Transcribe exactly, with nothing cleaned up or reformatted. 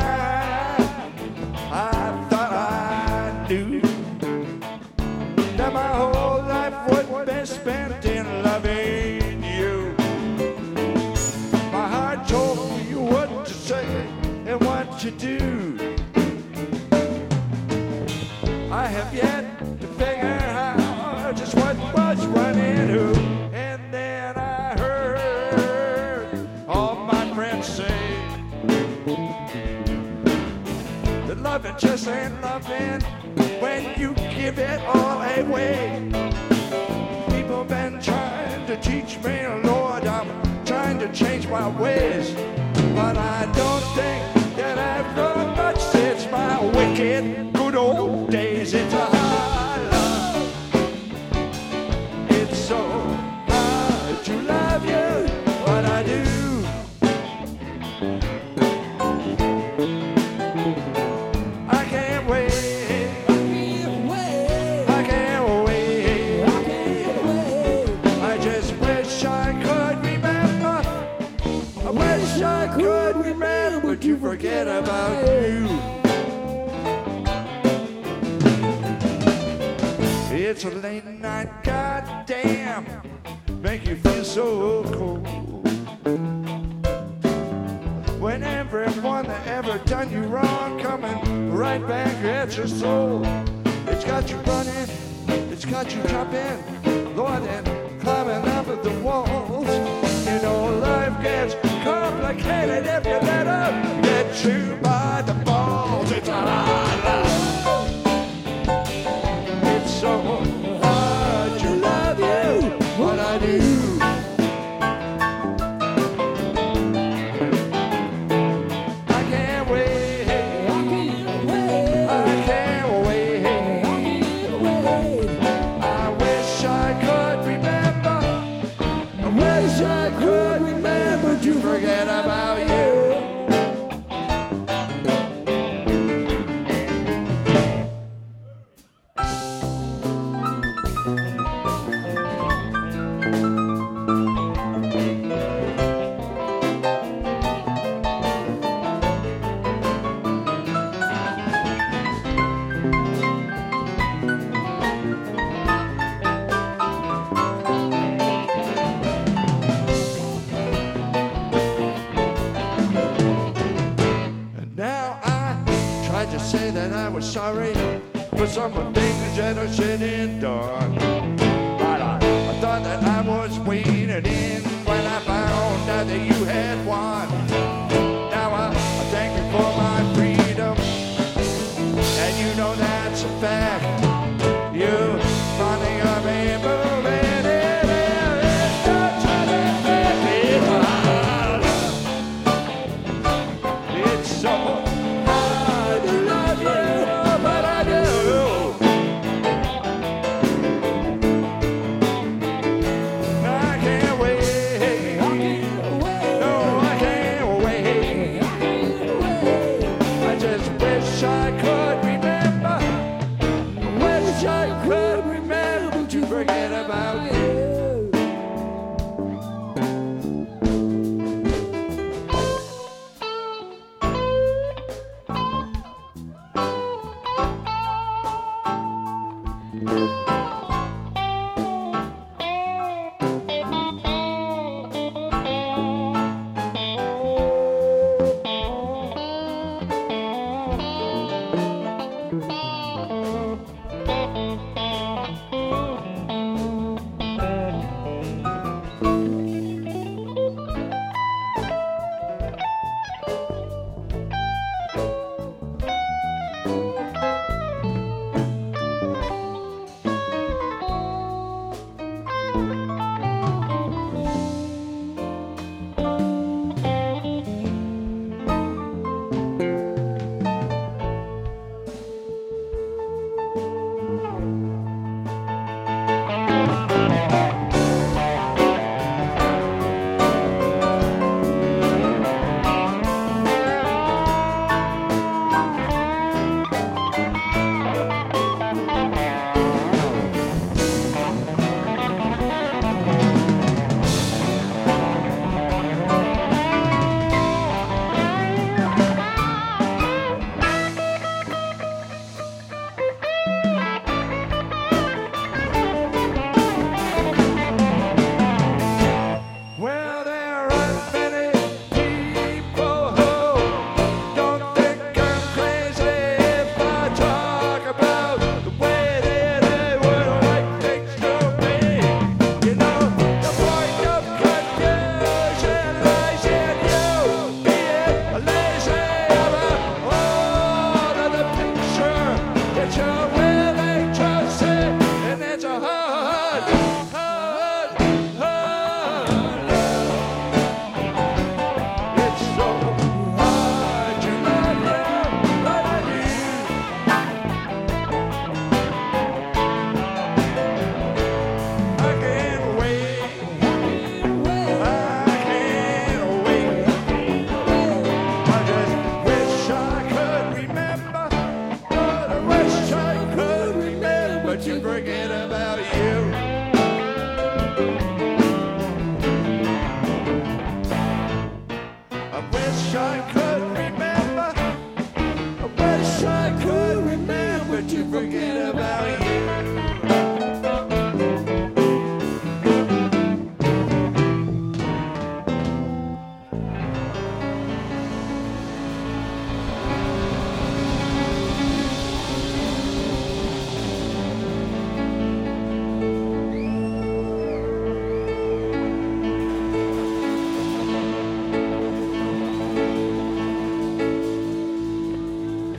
I thought I knew that my whole life would be spent in loving you. My heart told me what to say and what to do. I have yet to figure out just what was running who. And then I heard all my friends say that loving just ain't loving when you give it all away. People been trying to teach me, Lord, I'm trying to change my ways, but I don't think that I've grown much since my wicked good old days. It's a hard love. It's so hard to love you, but I do. I can't wait. I can't wait. I just wish I could remember. I wish I could remember to forget about you. It's a late night, goddamn, make you feel so cold. When everyone that ever done you wrong coming right back at your soul. It's got you running, it's got you jumping, Lord, and climbing up at the walls. You know life gets complicated if you let her get you by the balls. It's a hard love. It's so hard to love you, what I do. I can't wait. I can't wait. I wish I could remember. I wish I could remember to forget about you. Say that I was sorry for some of the things that I said and done, but I, I thought that I was waiting in when I found out that you had won. Now I, I thank you for my freedom, and you know that's a fact. You finally got me moving in there, it's not something that people. It's so forget about you. forget